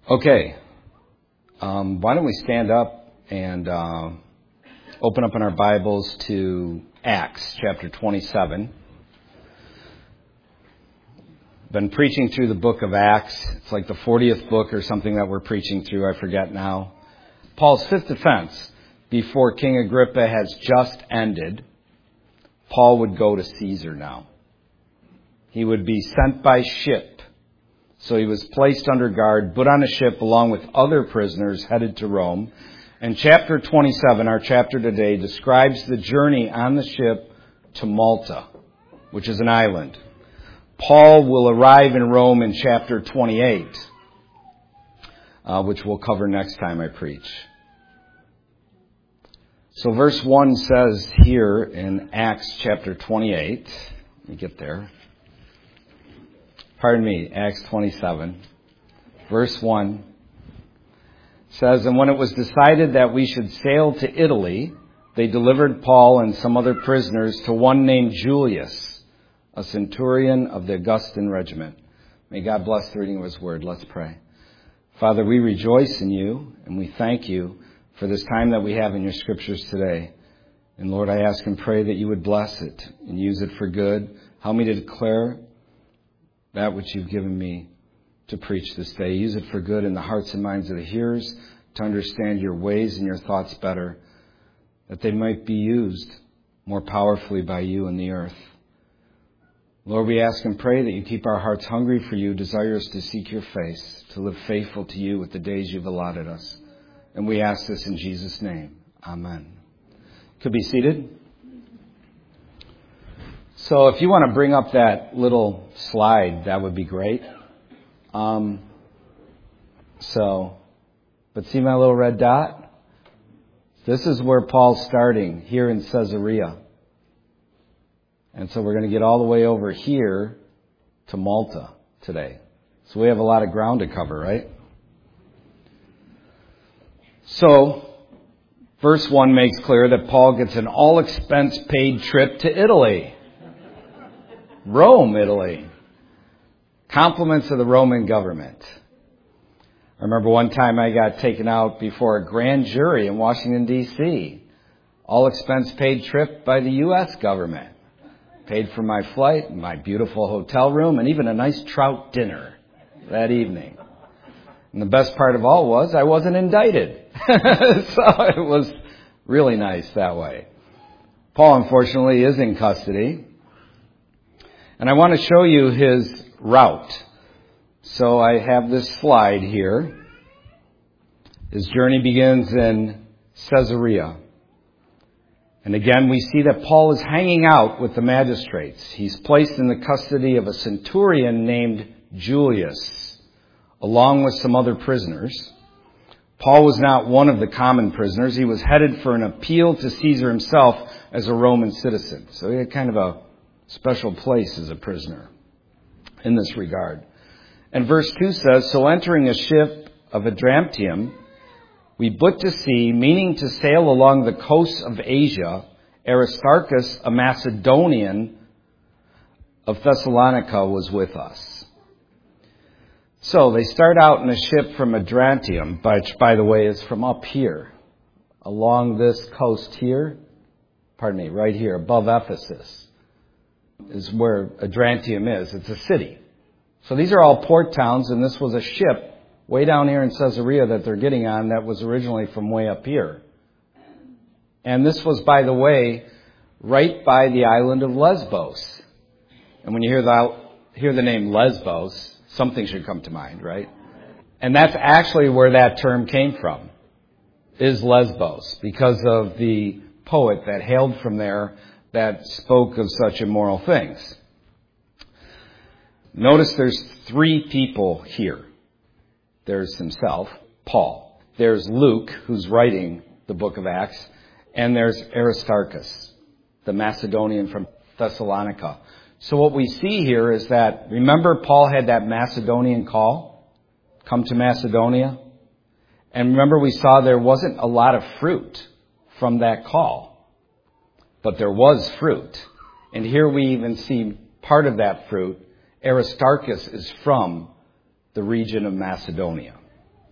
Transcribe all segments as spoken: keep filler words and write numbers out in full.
Okay, um, why don't we stand up and uh, open up in our Bibles to Acts chapter twenty-seven. Been preaching through the book of Acts. It's like the fortieth book or something that we're preaching through. I forget now. Paul's fifth defense before King Agrippa has just ended. Paul would go to Caesar now. He would be sent by ship. So he was placed under guard, put on a ship along with other prisoners headed to Rome. And chapter twenty-seven, our chapter today, describes the journey on the ship to Malta, which is an island. Paul will arrive in Rome in chapter twenty-eight, uh, which we'll cover next time I preach. So verse one says here in Acts chapter twenty-eight, let me get there. Pardon me, Acts twenty-seven, verse one says, "And when it was decided that we should sail to Italy, they delivered Paul and some other prisoners to one named Julius, a centurion of the Augustan regiment." May God bless the reading of His word. Let's pray. Father, we rejoice in you, and we thank you for this time that we have in your scriptures today. And Lord, I ask and pray that you would bless it and use it for good. Help me to declare that which you've given me to preach this day. Use it for good in the hearts and minds of the hearers, to understand your ways and your thoughts better, that they might be used more powerfully by you in the earth. Lord, we ask and pray that you keep our hearts hungry for you, desirous to seek your face, to live faithful to you with the days you've allotted us. And we ask this in Jesus' name. Amen. Could be seated. So if you want to bring up that little slide, that would be great. Um, so, but see my little red dot? This is where Paul's starting, here in Caesarea. And so we're going to get all the way over here to Malta today. So we have a lot of ground to cover, right? So, verse one makes clear that Paul gets an all-expense-paid trip to Italy. Rome, Italy. Compliments of the Roman government. I remember one time I got taken out before a grand jury in Washington, D C All expense paid trip by the U S government. Paid for my flight, my beautiful hotel room, and even a nice trout dinner that evening. And the best part of all was I wasn't indicted. So it was really nice that way. Paul, unfortunately, is in custody. And I want to show you his route. So I have this slide here. His journey begins in Caesarea. And again, we see that Paul is hanging out with the magistrates. He's placed in the custody of a centurion named Julius, along with some other prisoners. Paul was not one of the common prisoners. He was headed for an appeal to Caesar himself as a Roman citizen. So he had kind of a special place as a prisoner in this regard. And verse two says, "So entering a ship of Adramyttium, we put to sea, meaning to sail along the coasts of Asia. Aristarchus, a Macedonian of Thessalonica, was with us." So they start out in a ship from Adramyttium, which, by the way, is from up here, along this coast here, pardon me, right here, above Ephesus, is where Adramyttium is. It's a city. So these are all port towns, and this was a ship way down here in Caesarea that they're getting on that was originally from way up here. And this was, by the way, right by the island of Lesbos. And when you hear the, hear the name Lesbos, something should come to mind, right? And that's actually where that term came from, is Lesbos, because of the poet that hailed from there that spoke of such immoral things. Notice there's three people here. There's himself, Paul. There's Luke, who's writing the book of Acts. And there's Aristarchus, the Macedonian from Thessalonica. So what we see here is that, remember Paul had that Macedonian call? Come to Macedonia. And remember we saw there wasn't a lot of fruit from that call. But there was fruit. And here we even see part of that fruit. Aristarchus is from the region of Macedonia.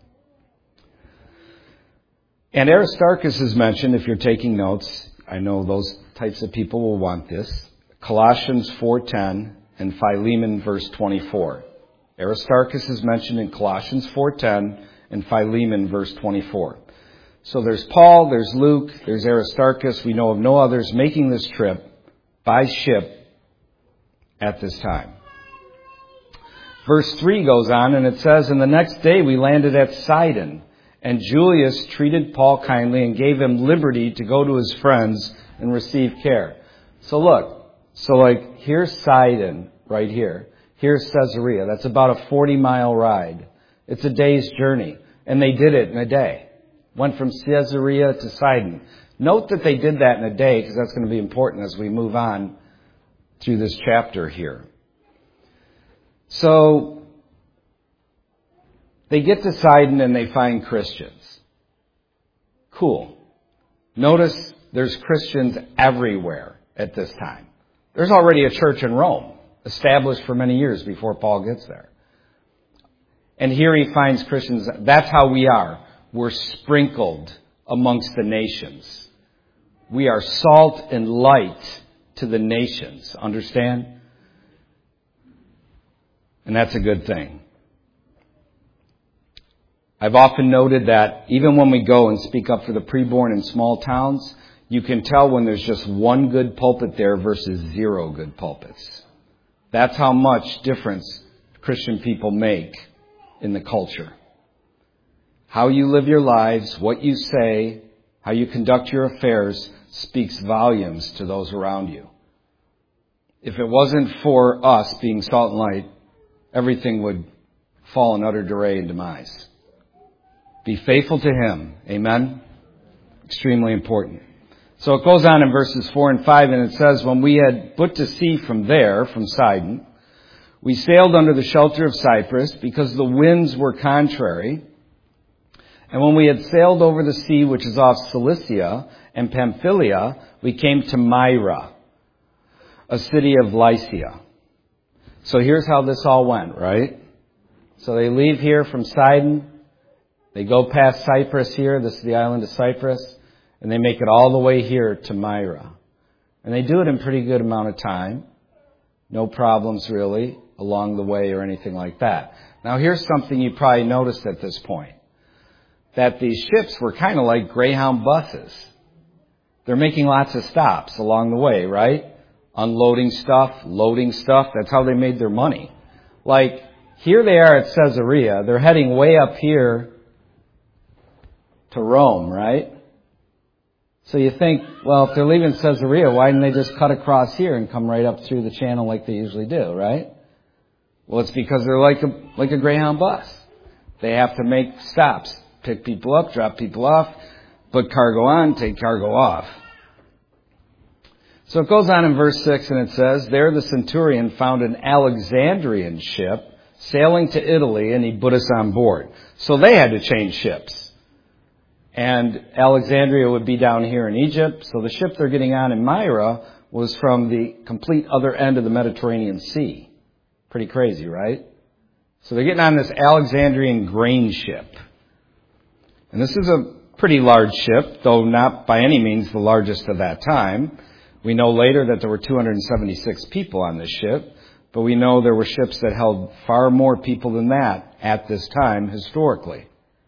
And Aristarchus is mentioned, if you're taking notes. I know those types of people will want this. Colossians four ten and Philemon verse twenty-four. Aristarchus is mentioned in Colossians four ten and Philemon verse twenty-four. So there's Paul, there's Luke, there's Aristarchus. We know of no others making this trip by ship at this time. Verse three goes on and it says, and the next day we landed at Sidon, and Julius treated Paul kindly and gave him liberty to go to his friends and receive care. So look, so like here's Sidon right here. Here's Caesarea. That's about a forty mile ride. It's a day's journey. And they did it in a day. Went from Caesarea to Sidon. Note that they did that in a day because that's going to be important as we move on through this chapter here. So they get to Sidon and they find Christians. Cool. Notice there's Christians everywhere at this time. There's already a church in Rome, established for many years before Paul gets there. And here he finds Christians. That's how we are. We're sprinkled amongst the nations. We are salt and light to the nations. Understand? And that's a good thing. I've often noted that even when we go and speak up for the preborn in small towns, you can tell when there's just one good pulpit there versus zero good pulpits. That's how much difference Christian people make in the culture. How you live your lives, what you say, how you conduct your affairs speaks volumes to those around you. If it wasn't for us being salt and light, everything would fall in utter array and demise. Be faithful to Him. Amen? Extremely important. So it goes on in verses four and five, and it says, when we had put to sea from there, from Sidon, we sailed under the shelter of Cyprus because the winds were contrary. And when we had sailed over the sea, which is off Cilicia and Pamphylia, we came to Myra, a city of Lycia. So here's how this all went, right? So they leave here from Sidon. They go past Cyprus here. This is the island of Cyprus. And they make it all the way here to Myra. And they do it in pretty good amount of time. No problems really along the way or anything like that. Now here's something you probably noticed at this point. That these ships were kind of like Greyhound buses. They're making lots of stops along the way, right? Unloading stuff, loading stuff. That's how they made their money. Like, here they are at Caesarea. They're heading way up here to Rome, right? So you think, well, if they're leaving Caesarea, why didn't they just cut across here and come right up through the channel like they usually do, right? Well, it's because they're like a, like a Greyhound bus. They have to make stops, pick people up, drop people off, put cargo on, take cargo off. So it goes on in verse six and it says, there the centurion found an Alexandrian ship sailing to Italy and he put us on board. So they had to change ships. And Alexandria would be down here in Egypt. So the ship they're getting on in Myra was from the complete other end of the Mediterranean Sea. Pretty crazy, right? So they're getting on this Alexandrian grain ship. And this is a pretty large ship, though not by any means the largest of that time. We know later that there were two hundred seventy-six people on this ship, but we know there were ships that held far more people than that at this time historically.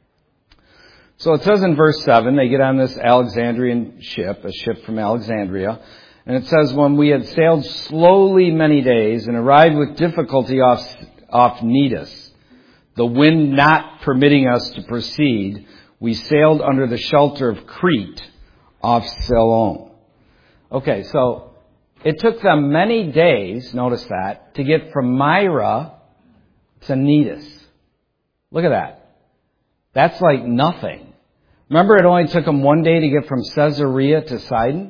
So it says in verse seven, they get on this Alexandrian ship, a ship from Alexandria, and it says, when we had sailed slowly many days and arrived with difficulty off, off Cnidus, the wind not permitting us to proceed, we sailed under the shelter of Crete off Ceylon. Okay, so it took them many days, notice that, to get from Myra to Cnidus. Look at that. That's like nothing. Remember, it only took them one day to get from Caesarea to Sidon?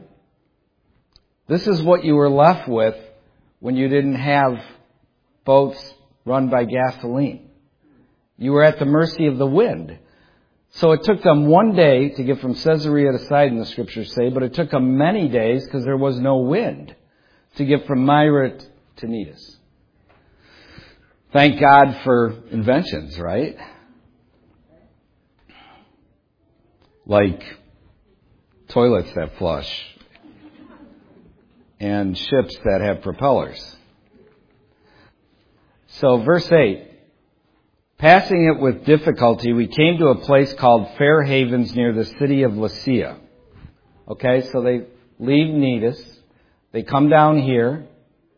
This is what you were left with when you didn't have boats run by gasoline. You were at the mercy of the wind. So it took them one day to get from Caesarea to Sidon, the scriptures say, but it took them many days because there was no wind to get from Myra to Cnidus. Thank God for inventions, right? like toilets that flush and ships that have propellers. So verse eight, passing it with difficulty, we came to a place called Fair Havens near the city of Lasea. Okay, so they leave Cnidus, they come down here,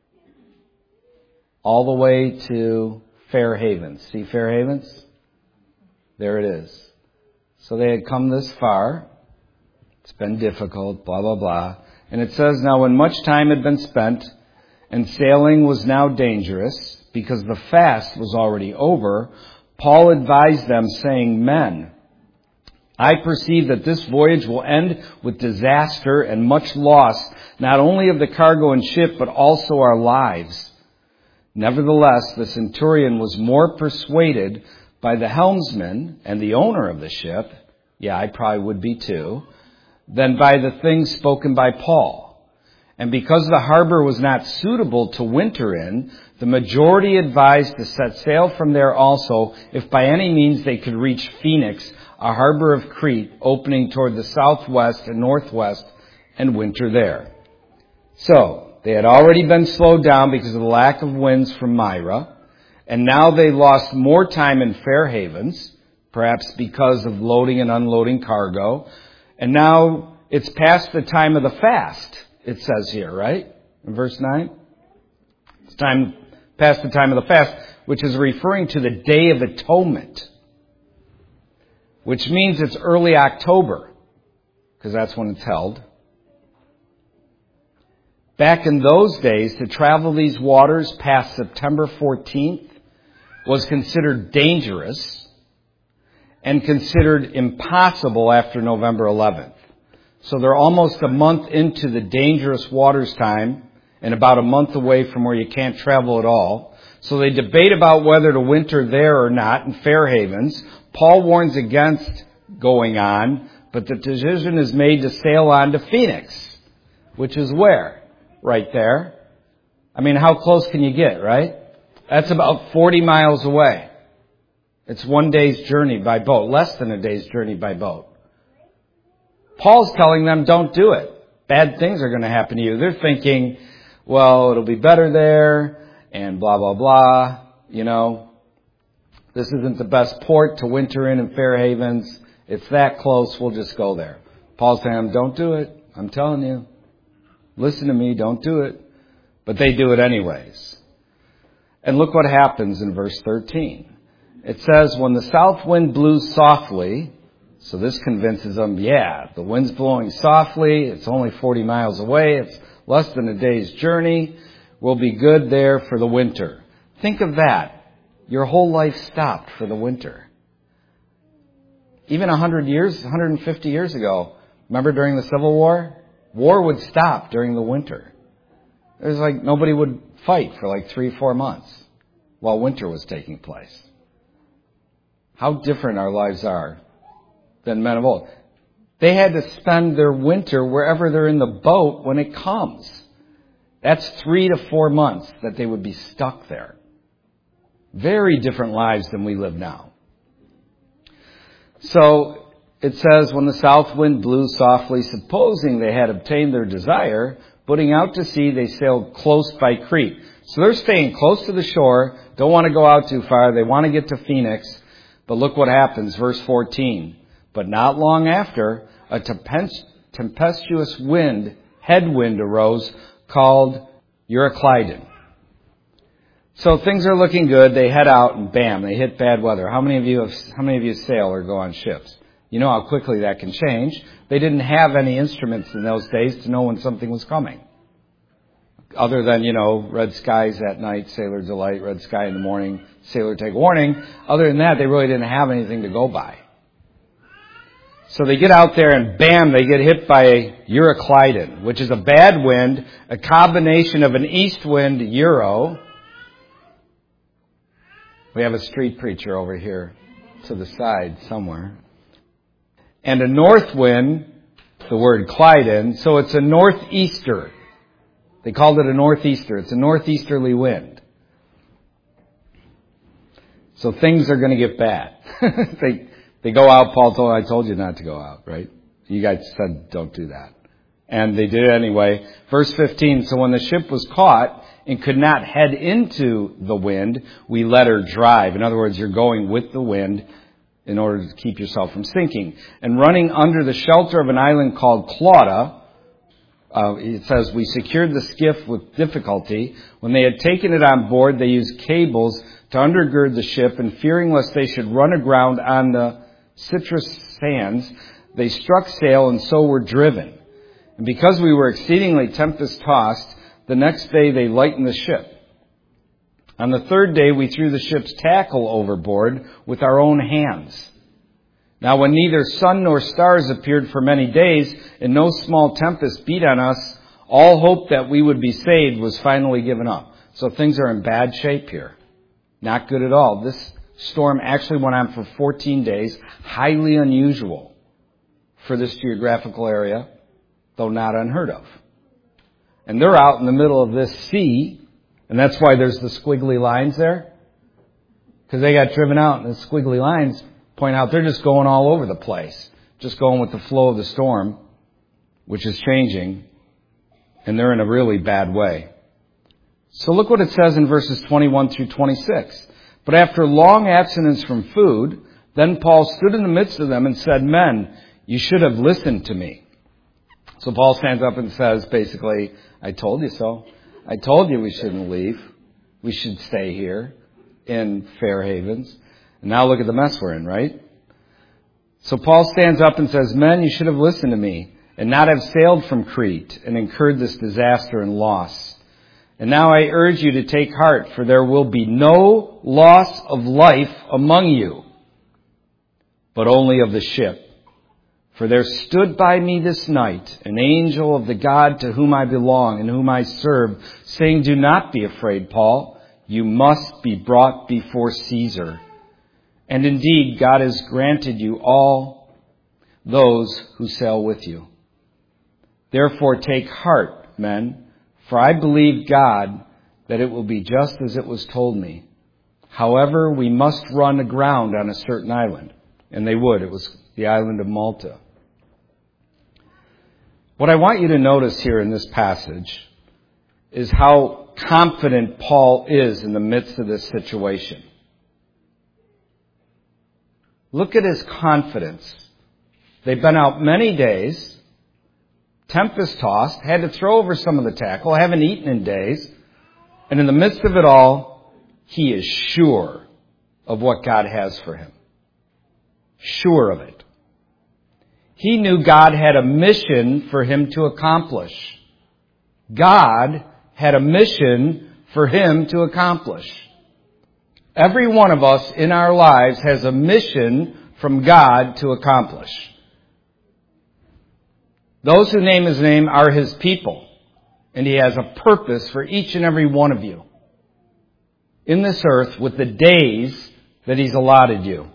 all the way to Fair Havens. See Fair Havens? There it is. So they had come this far. It's been difficult, blah, blah, blah. And it says, now when much time had been spent, and sailing was now dangerous, because the fast was already over, Paul advised them, saying, men, I perceive that this voyage will end with disaster and much loss, not only of the cargo and ship, but also our lives. Nevertheless, the centurion was more persuaded by the helmsman and the owner of the ship, yeah, I probably would be too, than by the things spoken by Paul. And because the harbor was not suitable to winter in, the majority advised to set sail from there also, if by any means they could reach Phoenix, a harbor of Crete, opening toward the southwest and northwest, and winter there. So, they had already been slowed down because of the lack of winds from Myra, and now they lost more time in Fair Havens, perhaps because of loading and unloading cargo, and now it's past the time of the fast, it says here, right? In verse nine? It's time past the time of the fast, which is referring to the Day of Atonement, which means it's early October, because that's when it's held. Back in those days, to travel these waters past September fourteenth was considered dangerous and considered impossible after November eleventh. So they're almost a month into the dangerous waters time and about a month away from where you can't travel at all. So they debate about whether to winter there or not in Fair Havens. Paul warns against going on, but the decision is made to sail on to Phoenix, which is where? Right there. I mean, how close can you get, right? That's about forty miles away. It's one day's journey by boat, less than a day's journey by boat. Paul's telling them, don't do it. Bad things are going to happen to you. They're thinking, well, it'll be better there, and blah, blah, blah. You know, this isn't the best port to winter in in Fair Havens. It's that close, we'll just go there. Paul's saying, don't do it. I'm telling you. Listen to me, don't do it. But they do it anyways. And look what happens in verse thirteen. It says, when the south wind blew softly, so this convinces them, yeah, the wind's blowing softly, it's only forty miles away, it's less than a day's journey, we'll be good there for the winter. Think of that. Your whole life stopped for the winter. Even one hundred years, one hundred fifty years ago, remember during the Civil War? War would stop during the winter. It was like nobody would fight for like three, four months while winter was taking place. How different our lives are than men of old. They had to spend their winter wherever they're in the boat when it comes. That's three to four months that they would be stuck there. Very different lives than we live now. So it says, when the south wind blew softly, supposing they had obtained their desire, putting out to sea, they sailed close by Crete. So they're staying close to the shore, don't want to go out too far, they want to get to Phoenix. But look what happens, verse fourteen. But not long after, a tempestuous wind, headwind arose, called Euroclydon. So things are looking good. They head out and bam, they hit bad weather. How many of you have, how many of you sail or go on ships? You know how quickly that can change. They didn't have any instruments in those days to know when something was coming. Other than, you know, red skies at night, sailor delight, red sky in the morning, sailor take warning. Other than that, they really didn't have anything to go by. So they get out there and bam, they get hit by Euroclydon, which is a bad wind, a combination of an east wind, Euro. We have a street preacher over here to the side somewhere. And a north wind, the word Clydon, so it's a northeaster. They called it a northeaster. It's a northeasterly wind. So things are going to get bad. they They go out, Paul told, I told you not to go out, right? You guys said don't do that. And they did it anyway. Verse fifteen, so when the ship was caught and could not head into the wind, we let her drive. In other words, you're going with the wind in order to keep yourself from sinking. And running under the shelter of an island called Clauda, uh, it says, we secured the skiff with difficulty. When they had taken it on board, they used cables to undergird the ship, and fearing lest they should run aground on the citrus sands, they struck sail and so were driven. And because we were exceedingly tempest-tossed, the next day they lightened the ship. On the third day we threw the ship's tackle overboard with our own hands. Now when neither sun nor stars appeared for many days, and no small tempest beat on us, all hope that we would be saved was finally given up. So things are in bad shape here. Not good at all. This storm actually went on for fourteen days, highly unusual for this geographical area, though not unheard of. And they're out in the middle of this sea, and that's why there's the squiggly lines there. Because they got driven out, and the squiggly lines point out they're just going all over the place. Just going with the flow of the storm, which is changing, and they're in a really bad way. So look what it says in verses twenty-one through twenty-six. But after long abstinence from food, then Paul stood in the midst of them and said, men, you should have listened to me. So Paul stands up and says, basically, I told you so. I told you we shouldn't leave. We should stay here in Fair Havens. And now look at the mess we're in, right? So Paul stands up and says, men, you should have listened to me and not have sailed from Crete and incurred this disaster and loss. And now I urge you to take heart, for there will be no loss of life among you, but only of the ship. For there stood by me this night an angel of the God to whom I belong and whom I serve, saying, do not be afraid, Paul. You must be brought before Caesar. And indeed, God has granted you all those who sail with you. Therefore take heart, men, for I believe God that it will be just as it was told me. However, we must run aground on a certain island. And they would. It was the island of Malta. What I want you to notice here in this passage is how confident Paul is in the midst of this situation. Look at his confidence. They've been out many days, tempest-tossed, had to throw over some of the tackle, haven't eaten in days, and in the midst of it all, he is sure of what God has for him. Sure of it. He knew God had a mission for him to accomplish. God had a mission for him to accomplish. Every one of us in our lives has a mission from God to accomplish. Those who name his name are his people, and he has a purpose for each and every one of you in this earth with the days that he's allotted you.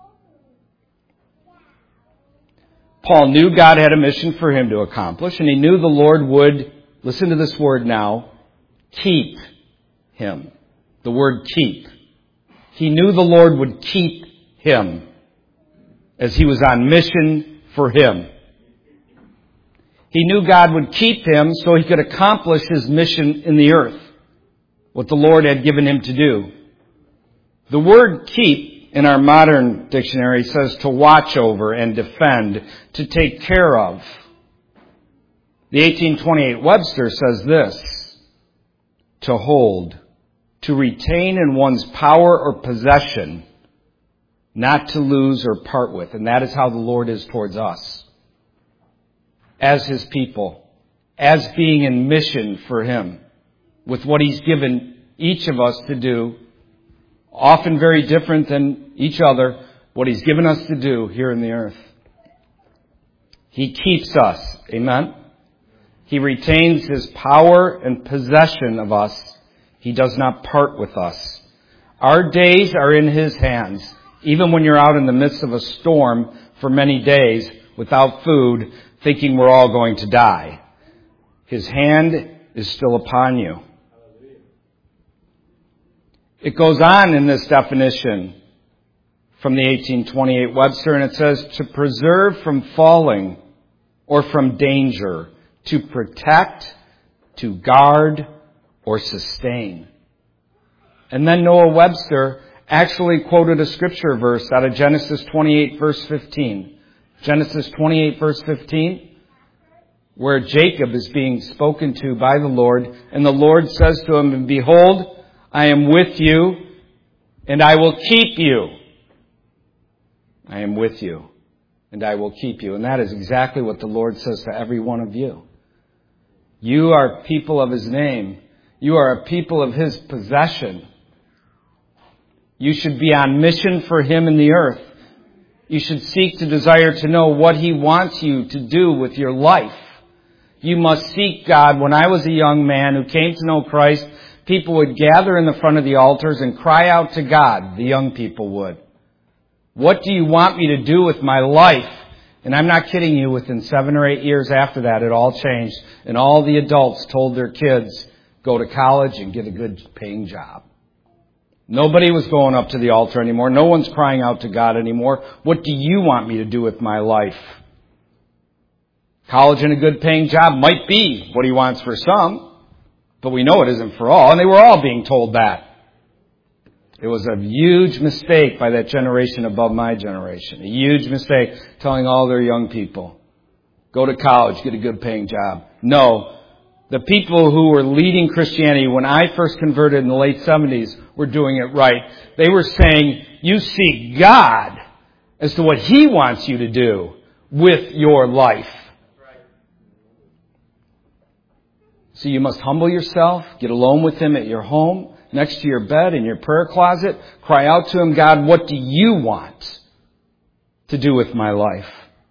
Paul knew God had a mission for him to accomplish, and he knew the Lord would, listen to this word now, keep him. The word keep. He knew the Lord would keep him as he was on mission for him. He knew God would keep him so he could accomplish his mission in the earth, what the Lord had given him to do. The word keep in our modern dictionary says to watch over and defend, to take care of. The eighteen twenty-eight Webster says this, to hold, to retain in one's power or possession, not to lose or part with. And that is how the Lord is towards us, as his people, as being in mission for him, with what he's given each of us to do, often very different than each other, what he's given us to do here in the earth. He keeps us. Amen? He retains his power and possession of us. He does not part with us. Our days are in his hands. Even when you're out in the midst of a storm for many days without food, thinking we're all going to die, his hand is still upon you. It goes on in this definition. from the eighteen twenty-eight Webster, and it says, to preserve from falling or from danger, to protect, to guard, or sustain. And then Noah Webster actually quoted a scripture verse out of Genesis twenty-eight, verse fifteen. Genesis twenty-eight, verse fifteen, where Jacob is being spoken to by the Lord, and the Lord says to him, and behold, I am with you, and I will keep you. I am with you, and I will keep you. And that is exactly what the Lord says to every one of you. You are people of His name. You are a people of His possession. You should be on mission for Him in the earth. You should seek to desire to know what He wants you to do with your life. You must seek God. When I was a young man who came to know Christ, people would gather in the front of the altars and cry out to God. The young people would. What do you want me to do with my life? And I'm not kidding you, within seven or eight years after that, it all changed. And all the adults told their kids, go to college and get a good paying job. Nobody was going up to the altar anymore. No one's crying out to God anymore. What do you want me to do with my life? College and a good paying job might be what He wants for some, but we know it isn't for all. And they were all being told that. It was a huge mistake by that generation above my generation. A huge mistake telling all their young people, go to college, get a good paying job. No. The people who were leading Christianity when I first converted in the late seventies were doing it right. They were saying, you seek God as to what He wants you to do with your life. So you must humble yourself, get alone with Him at your home, next to your bed, in your prayer closet. Cry out to Him, God, what do you want to do with my life?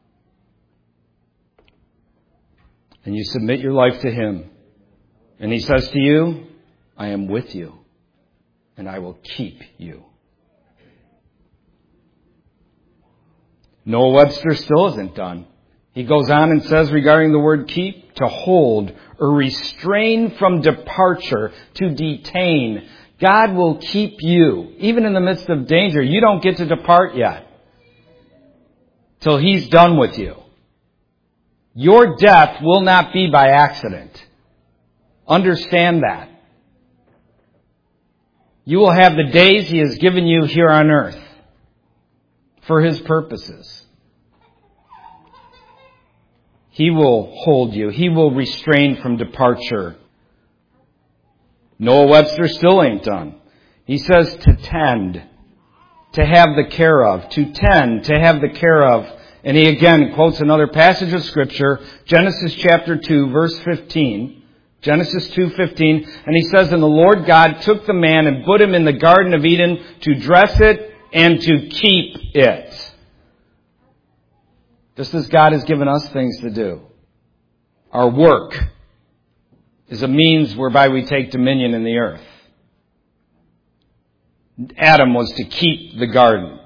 And you submit your life to Him. And He says to you, I am with you, and I will keep you. Noah Webster still isn't done. He goes on and says regarding the word keep, to hold or restrain from departure, to detain. God will keep you. Even in the midst of danger, you don't get to depart yet till He's done with you. Your death will not be by accident. Understand that. You will have the days He has given you here on earth for His purposes. He will hold you. He will restrain from departure. Noah Webster still ain't done. He says to tend, to have the care of, to tend, to have the care of. And he again quotes another passage of Scripture, Genesis chapter two, verse fifteen. Genesis two fifteen. And he says, and the Lord God took the man and put him in the Garden of Eden to dress it and to keep it. Just as God has given us things to do. Our work is a means whereby we take dominion in the earth. Adam was to keep the garden.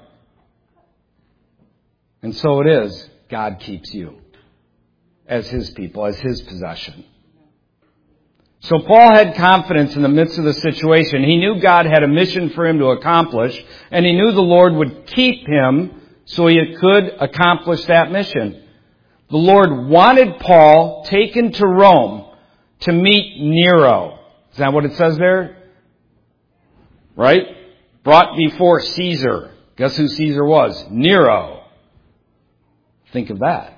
And so it is, God keeps you as His people, as His possession. So Paul had confidence in the midst of the situation. He knew God had a mission for him to accomplish, and he knew the Lord would keep him so he could accomplish that mission. The Lord wanted Paul taken to Rome to meet Nero. Is that what it says there? Right? Brought before Caesar. Guess who Caesar was? Nero. Think of that.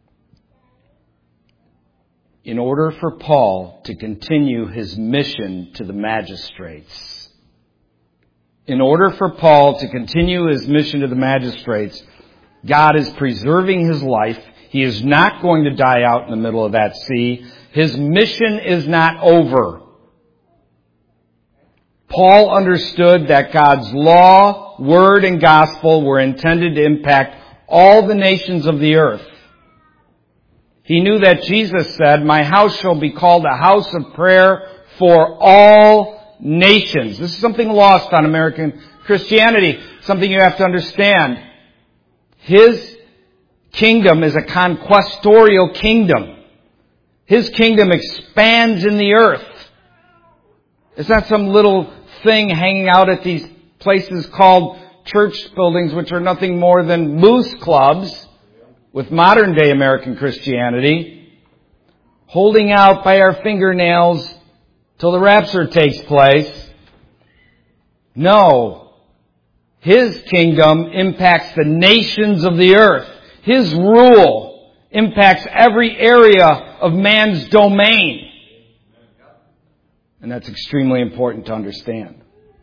In order for Paul to continue his mission to the magistrates, in order for Paul to continue his mission to the magistrates, God is preserving his life. He is not going to die out in the middle of that sea. His mission is not over. Paul understood that God's law, word, and gospel were intended to impact all the nations of the earth. He knew that Jesus said, my house shall be called a house of prayer for all nations. This is something lost on American Christianity, something you have to understand. His kingdom is a conquestorial kingdom. His kingdom expands in the earth. It's not some little thing hanging out at these places called church buildings which are nothing more than moose clubs with modern day American Christianity, holding out by our fingernails till the rapture takes place. No. His kingdom impacts the nations of the earth. His rule impacts every area of man's domain. And that's extremely important to understand.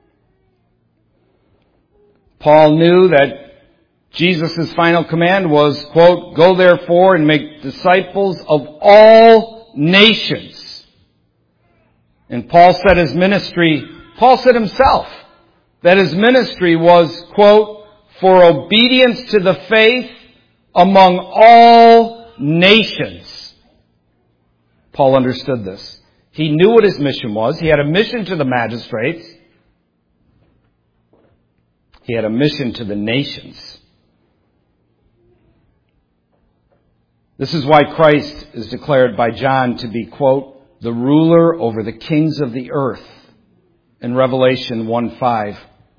Paul knew that Jesus' final command was, quote, "Go therefore and make disciples of all nations." And Paul said his ministry, Paul said himself, that his ministry was, quote, "for obedience to the faith among all nations." Paul understood this. He knew what his mission was. He had a mission to the magistrates. He had a mission to the nations. This is why Christ is declared by John to be, quote, "the ruler over the kings of the earth," in Revelation one five.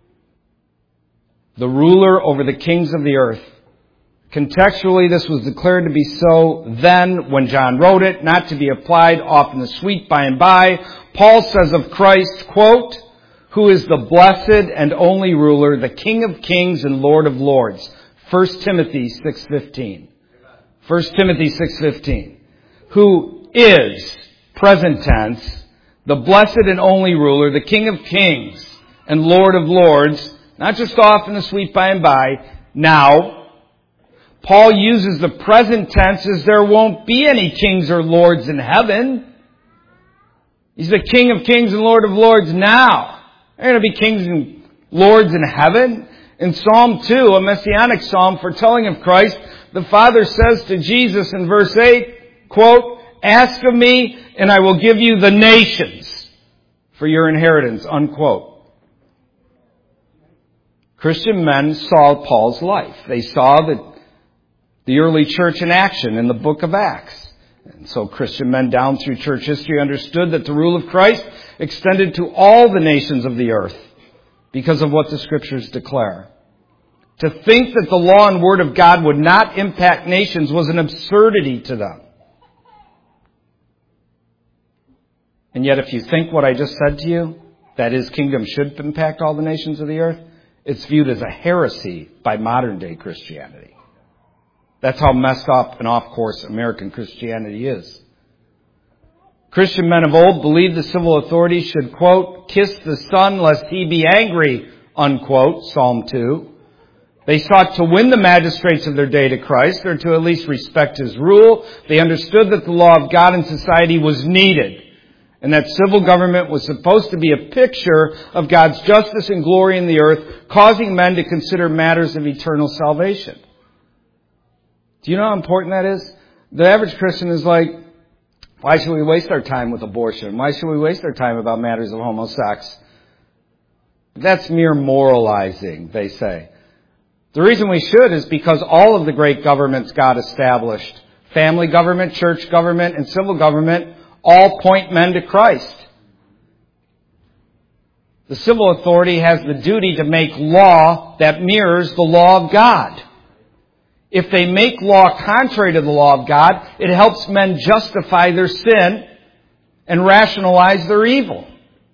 The ruler over the kings of the earth. Contextually, this was declared to be so then when John wrote it, not to be applied off in the sweet by and by. Paul says of Christ, quote, "who is the blessed and only ruler, the King of kings and Lord of lords." First Timothy six fifteen. First Timothy six fifteen. Who is, present tense, the blessed and only ruler, the King of kings and Lord of lords, not just off in the sweet by and by, now. Paul uses the present tense as there won't be any kings or lords in heaven. He's the King of kings and Lord of lords now. There are going to be kings and lords in heaven. In Psalm two, a messianic psalm foretelling of Christ, the Father says to Jesus in verse eight, quote, "Ask of me and I will give you the nations for your inheritance," unquote. Christian men saw Paul's life. They saw the, the early church in action in the book of Acts. And so Christian men down through church history understood that the rule of Christ extended to all the nations of the earth because of what the Scriptures declare. To think that the law and word of God would not impact nations was an absurdity to them. And yet if you think what I just said to you, that his kingdom should impact all the nations of the earth, it's viewed as a heresy by modern day Christianity. That's how messed up and off course American Christianity is. Christian men of old believed the civil authorities should, quote, "kiss the Son lest he be angry," unquote, Psalm two. They sought to win the magistrates of their day to Christ, or to at least respect his rule. They understood that the law of God in society was needed, and that civil government was supposed to be a picture of God's justice and glory in the earth, causing men to consider matters of eternal salvation. Do you know how important that is? The average Christian is like, why should we waste our time with abortion? Why should we waste our time about matters of homosex? That's mere moralizing, they say. The reason we should is because all of the great governments God established, family government, church government, and civil government, all point men to Christ. The civil authority has the duty to make law that mirrors the law of God. If they make law contrary to the law of God, it helps men justify their sin and rationalize their evil.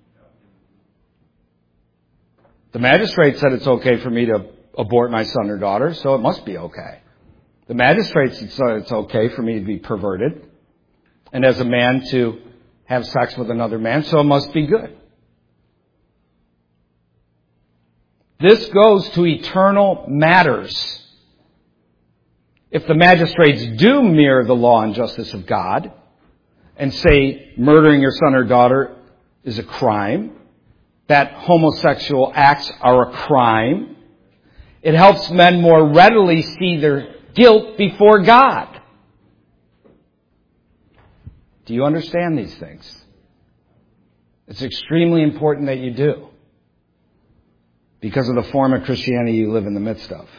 The magistrate said it's okay for me to abort my son or daughter, so it must be okay. The magistrate said it's okay for me to be perverted, and as a man to have sex with another man, so it must be good. This goes to eternal matters. If the magistrates do mirror the law and justice of God and say murdering your son or daughter is a crime, that homosexual acts are a crime, it helps men more readily see their guilt before God. Do you understand these things? It's extremely important that you do, because of the form of Christianity you live in the midst of.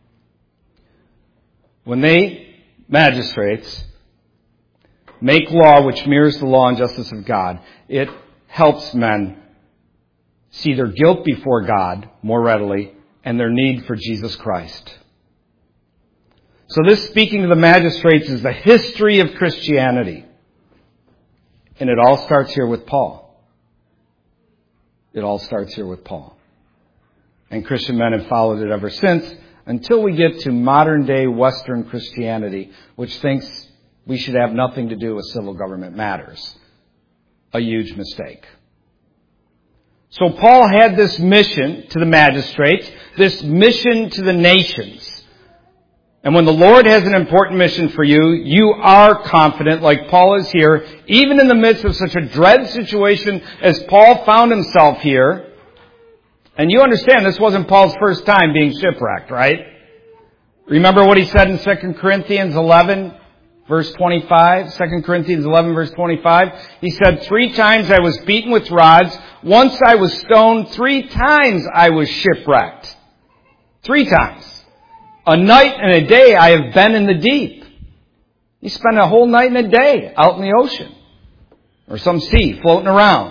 When they, magistrates, make law which mirrors the law and justice of God, it helps men see their guilt before God more readily and their need for Jesus Christ. So this speaking to the magistrates is the history of Christianity. And it all starts here with Paul. It all starts here with Paul. And Christian men have followed it ever since, until we get to modern day Western Christianity, which thinks we should have nothing to do with civil government matters. A huge mistake. So Paul had this mission to the magistrates, this mission to the nations. And when the Lord has an important mission for you, you are confident, like Paul is here, even in the midst of such a dread situation as Paul found himself here. And you understand this wasn't Paul's first time being shipwrecked, right? Remember what he said in Second Corinthians eleven, verse twenty-five? Second Corinthians eleven, verse twenty-five. He said, three times I was beaten with rods. Once I was stoned. Three times I was shipwrecked. Three times. A night and a day I have been in the deep. You spend a whole night and a day out in the ocean. Or some sea floating around.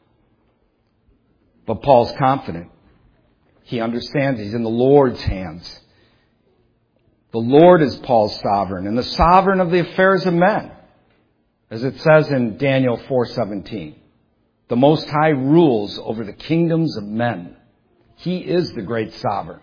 But Paul's confident. He understands he's in the Lord's hands. The Lord is Paul's sovereign and the sovereign of the affairs of men. As it says in Daniel four seventeen. The Most High rules over the kingdoms of men. He is the great sovereign.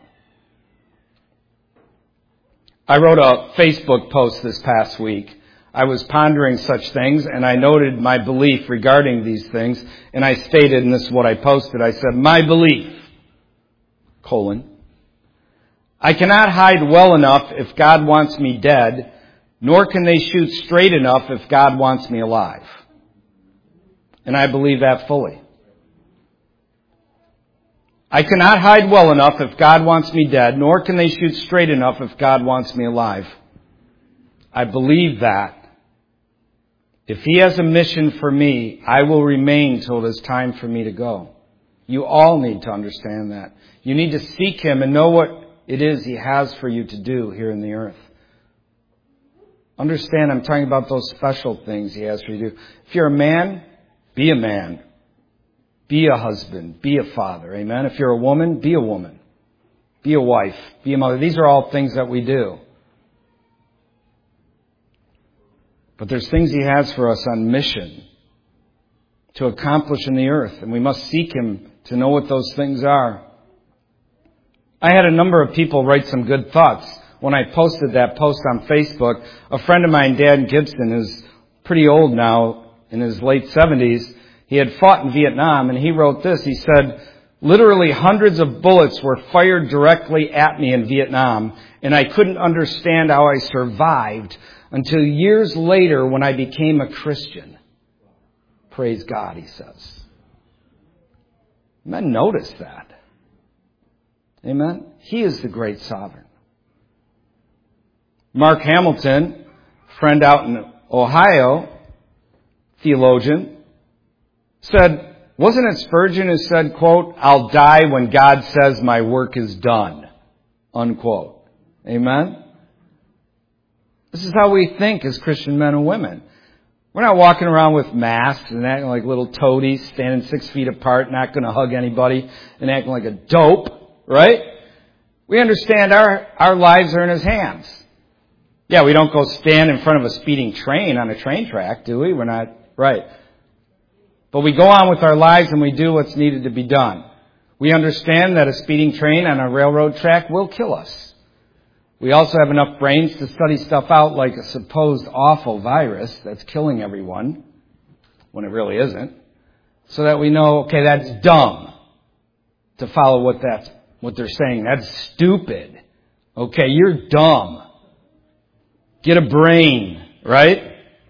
I wrote a Facebook post this past week. I was pondering such things, and I noted my belief regarding these things, and I stated, and this is what I posted, I said, my belief, colon, I cannot hide well enough if God wants me dead, nor can they shoot straight enough if God wants me alive. And I believe that fully. I cannot hide well enough if God wants me dead, nor can they shoot straight enough if God wants me alive. I believe that. If He has a mission for me, I will remain till it is time for me to go. You all need to understand that. You need to seek Him and know what it is He has for you to do here in the earth. Understand, I'm talking about those special things He has for you to do. If you're a man, be a man. Be a husband. Be a father. Amen. If you're a woman, be a woman. Be a wife. Be a mother. These are all things that we do. But there's things He has for us on mission to accomplish in the earth. And we must seek Him to know what those things are. I had a number of people write some good thoughts when I posted that post on Facebook. A friend of mine, Dan Gibson, who's pretty old now, in his late seventies, he had fought in Vietnam, and he wrote this. He said, literally hundreds of bullets were fired directly at me in Vietnam, and I couldn't understand how I survived until years later when I became a Christian. Praise God, he says. Men notice that. Amen? He is the great sovereign. Mark Hamilton, friend out in Ohio, theologian, said, wasn't it Spurgeon who said, quote, I'll die when God says my work is done, unquote. Amen? This is how we think as Christian men and women. We're not walking around with masks and acting like little toadies, standing six feet apart, not going to hug anybody, and acting like a dope, right? We understand our, our lives are in His hands. Yeah, we don't go stand in front of a speeding train on a train track, do we? We're not, right. But we go on with our lives and we do what's needed to be done. We understand that a speeding train on a railroad track will kill us. We also have enough brains to study stuff out like a supposed awful virus that's killing everyone, when it really isn't, so that we know, okay, that's dumb to follow what that's, what they're saying. That's stupid. Okay, you're dumb. Get a brain, right?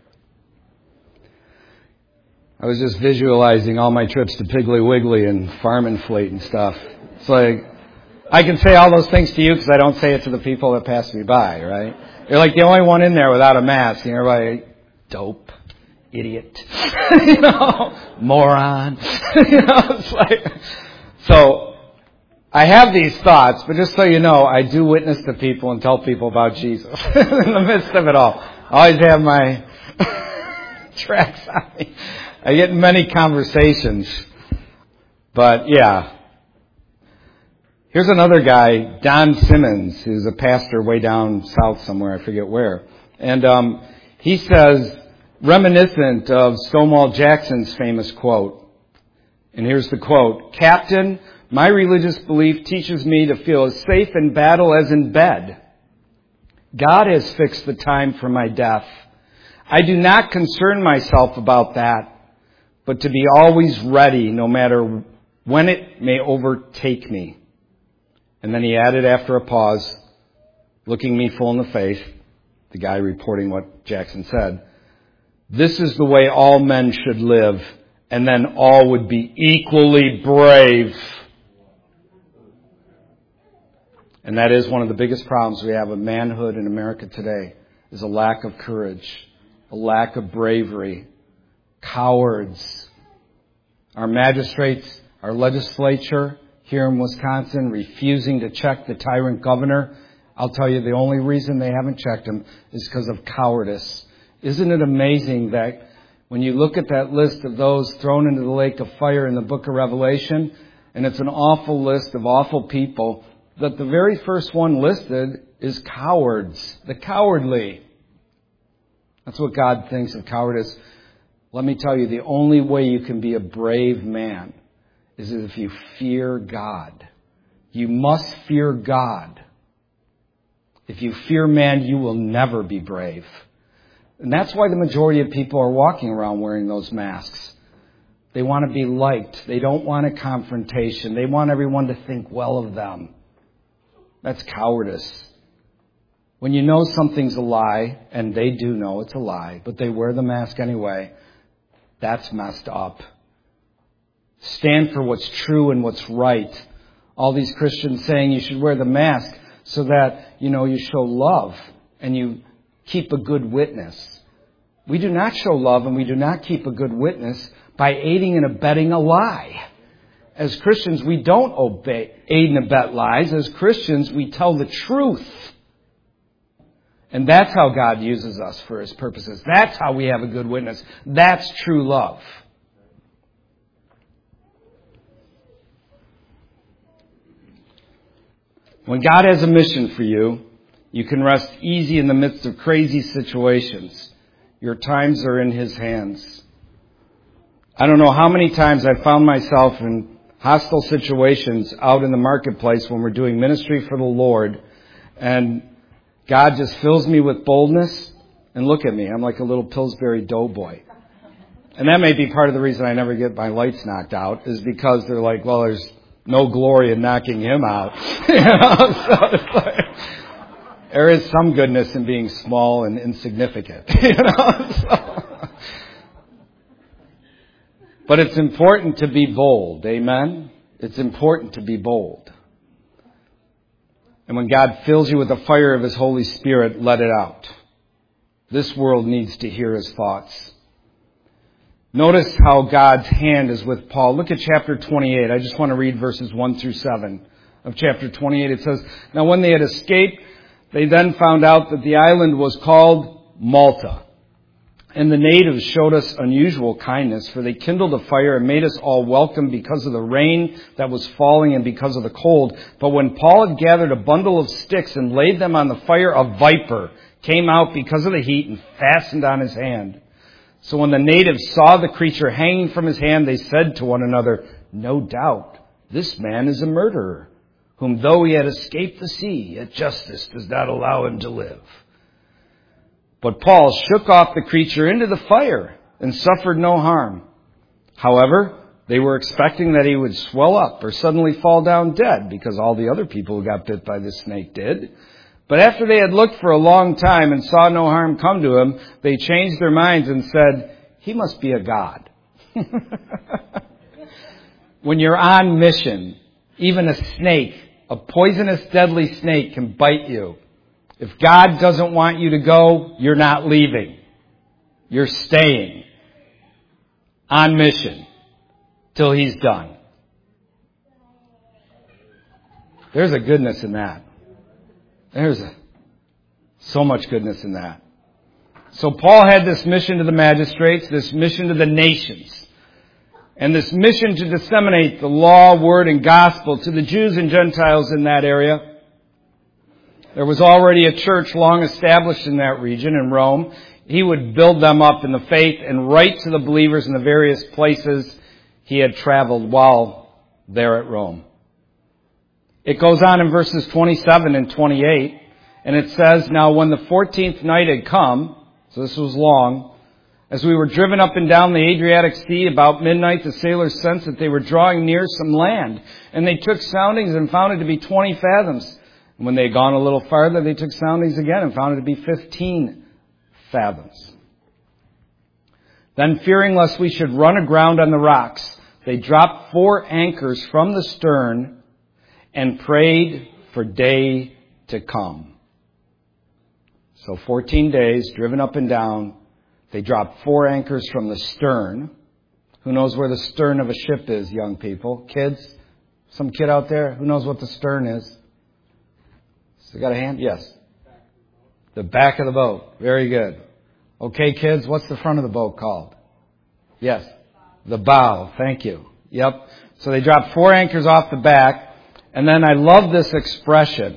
I was just visualizing all my trips to Piggly Wiggly and Farm and Fleet and stuff. It's like, I can say all those things to you because I don't say it to the people that pass me by, right? You're like the only one in there without a mask. And everybody, dope, idiot, you know, moron. you know, it's like, so I have these thoughts, but just so you know, I do witness to people and tell people about Jesus in the midst of it all. I always have my tracks on me. I get in many conversations, but yeah. Here's another guy, Don Simmons, who's a pastor way down south somewhere, I forget where. And um, he says, reminiscent of Stonewall Jackson's famous quote, and here's the quote, "Captain, my religious belief teaches me to feel as safe in battle as in bed. God has fixed the time for my death. I do not concern myself about that, but to be always ready no matter when it may overtake me." And then he added after a pause, looking me full in the face, the guy reporting what Jackson said, "This is the way all men should live, and then all would be equally brave." And that is one of the biggest problems we have with manhood in America today, is a lack of courage, a lack of bravery, cowards. Our magistrates, our legislature here in Wisconsin refusing to check the tyrant governor. I'll tell you, the only reason they haven't checked him is because of cowardice. Isn't it amazing that when you look at that list of those thrown into the lake of fire in the book of Revelation, and it's an awful list of awful people, that the very first one listed is cowards, the cowardly. That's what God thinks of cowardice. Let me tell you, the only way you can be a brave man is if you fear God. You must fear God. If you fear man, you will never be brave. And that's why the majority of people are walking around wearing those masks. They want to be liked. They don't want a confrontation. They want everyone to think well of them. That's cowardice. When you know something's a lie, and they do know it's a lie, but they wear the mask anyway, that's messed up. Stand for what's true and what's right. All these Christians saying you should wear the mask so that, you know, you show love and you keep a good witness. We do not show love and we do not keep a good witness by aiding and abetting a lie. As Christians, we don't obey, aid and abet lies. As Christians, we tell the truth. And that's how God uses us for His purposes. That's how we have a good witness. That's true love. When God has a mission for you, you can rest easy in the midst of crazy situations. Your times are in His hands. I don't know how many times I've found myself in hostile situations out in the marketplace when we're doing ministry for the Lord, and God just fills me with boldness. And look at me, I'm like a little Pillsbury Doughboy. And that may be part of the reason I never get my lights knocked out, is because they're like, well, there's no glory in knocking him out. you know? So it's like, there is some goodness in being small and insignificant. you know? So, but it's important to be bold. Amen? It's important to be bold. And when God fills you with the fire of His Holy Spirit, let it out. This world needs to hear His thoughts. Notice how God's hand is with Paul. Look at chapter twenty-eight. I just want to read verses one through seven of chapter twenty-eight. It says, "Now when they had escaped, they then found out that the island was called Malta. And the natives showed us unusual kindness, for they kindled a fire and made us all welcome because of the rain that was falling and because of the cold. But when Paul had gathered a bundle of sticks and laid them on the fire, a viper came out because of the heat and fastened on his hand. So when the natives saw the creature hanging from his hand, they said to one another, 'No doubt, this man is a murderer, whom though he had escaped the sea, yet justice does not allow him to live.' But Paul shook off the creature into the fire and suffered no harm. However, they were expecting that he would swell up or suddenly fall down dead, because all the other people who got bit by this snake did. But after they had looked for a long time and saw no harm come to him, they changed their minds and said, 'He must be a god.'" When you're on mission, even a snake, a poisonous, deadly snake, can bite you. If God doesn't want you to go, you're not leaving. You're staying on mission till He's done. There's a goodness in that. There's a, so much goodness in that. So Paul had this mission to the magistrates, this mission to the nations. And this mission to disseminate the law, word, and gospel to the Jews and Gentiles in that area. There was already a church long established in that region in Rome. He would build them up in the faith and write to the believers in the various places he had traveled while there at Rome. It goes on in verses twenty-seven and twenty-eight, and it says, "Now when the fourteenth night had come," so this was long, "as we were driven up and down the Adriatic Sea about midnight, the sailors sensed that they were drawing near some land, and they took soundings and found it to be twenty fathoms. And when they had gone a little farther, they took soundings again and found it to be fifteen fathoms. Then, fearing lest we should run aground on the rocks, they dropped four anchors from the stern and prayed for day to come." So fourteen days, driven up and down. They dropped four anchors from the stern. Who knows where the stern of a ship is, young people? Kids? Some kid out there? Who knows what the stern is? So got a hand? Yes. The back of the boat. Very good. Okay, kids, what's the front of the boat called? Yes. The bow. Thank you. Yep. So they dropped four anchors off the back. And then I love this expression.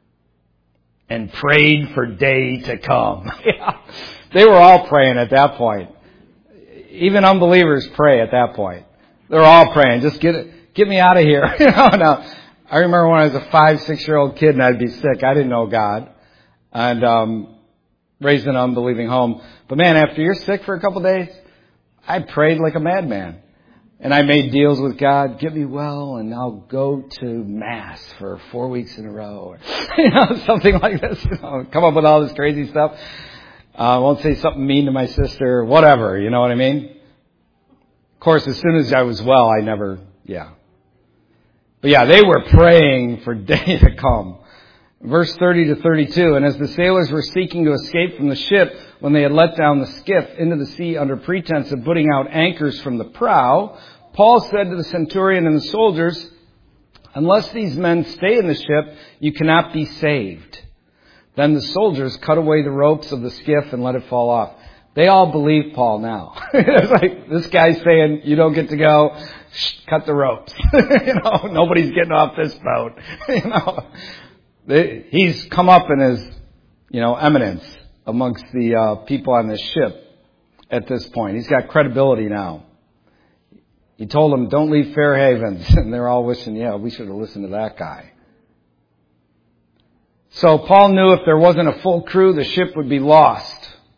And prayed for day to come. Yeah. They were all praying at that point. Even unbelievers pray at that point. They're all praying. Just get it, get me out of here. You know, now, I remember when I was a five, six-year-old kid and I'd be sick. I didn't know God. And um raised in an unbelieving home. But man, after you're sick for a couple of days, I prayed like a madman. And I made deals with God, get me well, and I'll go to Mass for four weeks in a row. Or, you know, something like this. You know, come up with all this crazy stuff. I uh, won't say something mean to my sister, whatever, you know what I mean? Of course, as soon as I was well, I never, yeah. But yeah, they were praying for day to come. Verse thirty to thirty-two, "And as the sailors were seeking to escape from the ship, when they had let down the skiff into the sea under pretense of putting out anchors from the prow, Paul said to the centurion and the soldiers, 'Unless these men stay in the ship, you cannot be saved.' Then the soldiers cut away the ropes of the skiff and let it fall off." They all believe Paul now. It's like, this guy's saying, you don't get to go, shh, cut the ropes. You know, nobody's getting off this boat. You know, they, he's come up in his, you know, eminence amongst the uh, people on this ship at this point. He's got credibility now. He told them, don't leave Fair Havens. And they're all wishing, yeah, we should have listened to that guy. So Paul knew if there wasn't a full crew, the ship would be lost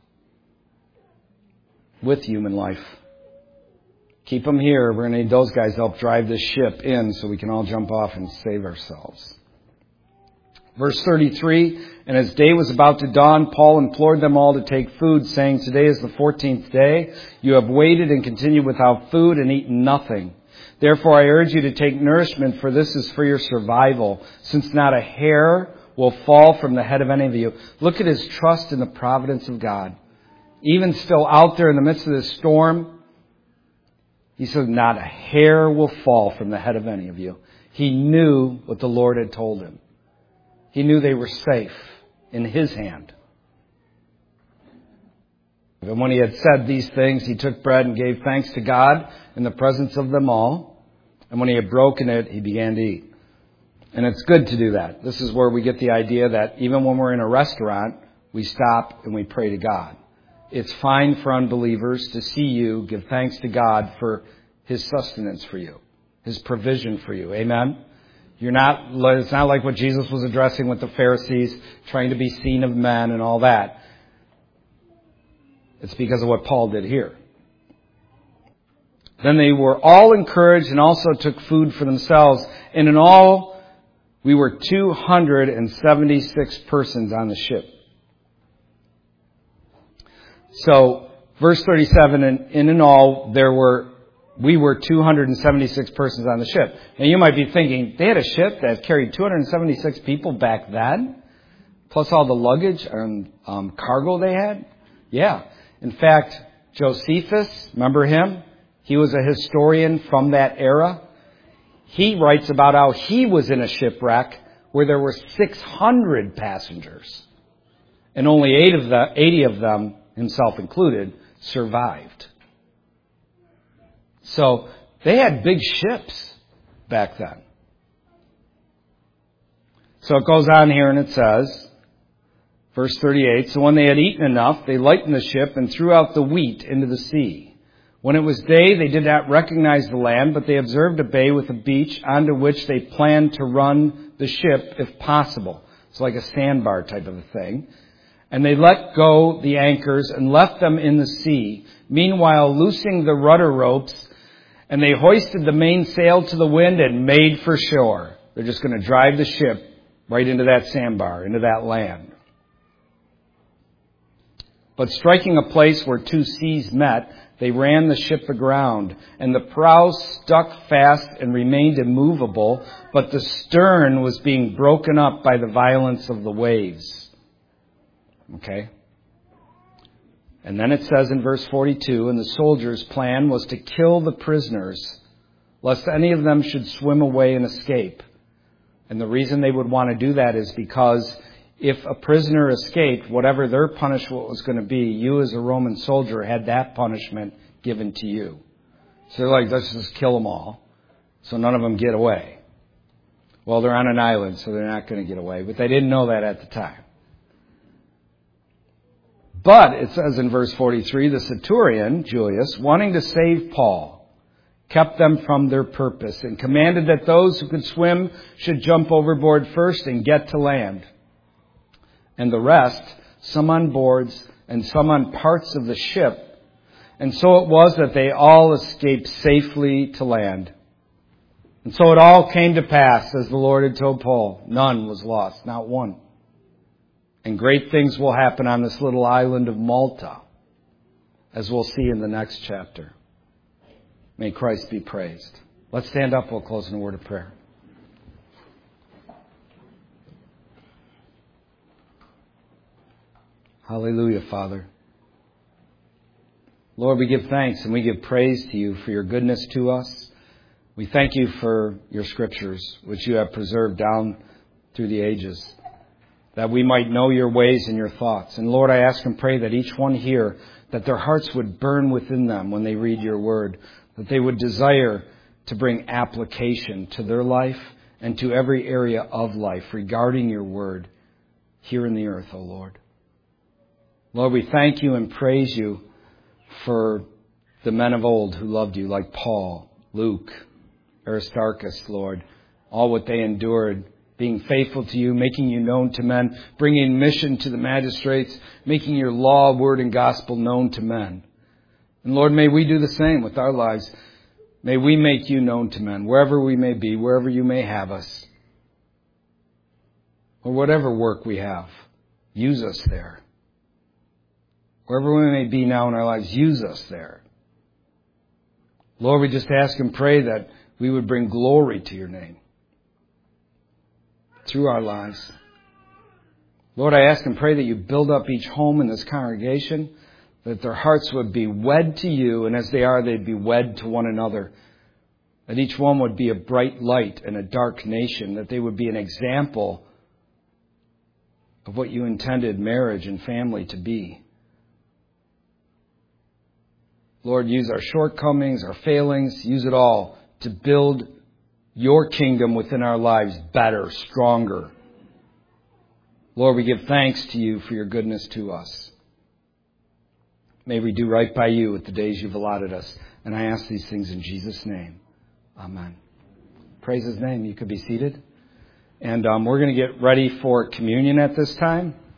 with human life. Keep them here. We're going to need those guys to help drive this ship in so we can all jump off and save ourselves. Verse thirty-three, "And as day was about to dawn, Paul implored them all to take food, saying, 'Today is the fourteenth day. You have waited and continued without food and eaten nothing. Therefore I urge you to take nourishment, for this is for your survival, since not a hair will fall from the head of any of you.'" Look at his trust in the providence of God. Even still out there in the midst of this storm, he said, not a hair will fall from the head of any of you. He knew what the Lord had told him. He knew they were safe in his hand. And when he had said these things, he took bread and gave thanks to God in the presence of them all. And when he had broken it, he began to eat. And it's good to do that. This is where we get the idea that even when we're in a restaurant, we stop and we pray to God. It's fine for unbelievers to see you give thanks to God for his sustenance for you, his provision for you. Amen? You're not, it's not like what Jesus was addressing with the Pharisees, trying to be seen of men and all that. It's because of what Paul did here. Then they were all encouraged and also took food for themselves. And in all, we were two hundred seventy-six persons on the ship. So, verse thirty-seven, and in all, there were, we were two hundred seventy-six persons on the ship. Now you might be thinking, they had a ship that carried two hundred seventy-six people back then? Plus all the luggage and um, cargo they had? Yeah. In fact, Josephus, remember him? He was a historian from that era. He writes about how he was in a shipwreck where there were six hundred passengers. And only eight of the, eighty of them, himself included, survived. So they had big ships back then. So it goes on here and it says, verse thirty-eight, so when they had eaten enough, they lightened the ship and threw out the wheat into the sea. When it was day, they did not recognize the land, but they observed a bay with a beach onto which they planned to run the ship if possible. It's like a sandbar type of a thing. And they let go the anchors and left them in the sea, meanwhile loosing the rudder ropes, and they hoisted the mainsail to the wind and made for shore. They're just going to drive the ship right into that sandbar, into that land. But striking a place where two seas met, they ran the ship aground, and the prow stuck fast and remained immovable, but the stern was being broken up by the violence of the waves. Okay? And then it says in verse forty-two, and the soldiers' plan was to kill the prisoners, lest any of them should swim away and escape. And the reason they would want to do that is because if a prisoner escaped, whatever their punishment was going to be, you as a Roman soldier had that punishment given to you. So they're like, let's just kill them all, so none of them get away. Well, they're on an island, so they're not going to get away, but they didn't know that at the time. But it says in verse forty-three, the centurion, Julius, wanting to save Paul, kept them from their purpose and commanded that those who could swim should jump overboard first and get to land. And the rest, some on boards and some on parts of the ship. And so it was that they all escaped safely to land. And so it all came to pass, as the Lord had told Paul. None was lost, not one. And great things will happen on this little island of Malta, as we'll see in the next chapter. May Christ be praised. Let's stand up. We'll close in a word of prayer. Hallelujah, Father. Lord, we give thanks and we give praise to you for your goodness to us. We thank you for your scriptures, which you have preserved down through the ages, that we might know your ways and your thoughts. And Lord, I ask and pray that each one here, that their hearts would burn within them when they read your word, that they would desire to bring application to their life and to every area of life regarding your word here in the earth, O Lord. Lord, we thank you and praise you for the men of old who loved you, like Paul, Luke, Aristarchus, Lord, all what they endured, being faithful to you, making you known to men, bringing mission to the magistrates, making your law, word, and gospel known to men. And Lord, may we do the same with our lives. May we make you known to men, wherever we may be, wherever you may have us, or whatever work we have. Use us there. Wherever we may be now in our lives, use us there. Lord, we just ask and pray that we would bring glory to your name through our lives. Lord, I ask and pray that you build up each home in this congregation, that their hearts would be wed to you, and as they are, they'd be wed to one another. That each one would be a bright light in a dark nation, that they would be an example of what you intended marriage and family to be. Lord, use our shortcomings, our failings, use it all to build your kingdom within our lives better, stronger. Lord, we give thanks to you for your goodness to us. May we do right by you with the days you've allotted us. And I ask these things in Jesus' name. Amen. Praise his name. You could be seated. And um, we're going to get ready for communion at this time.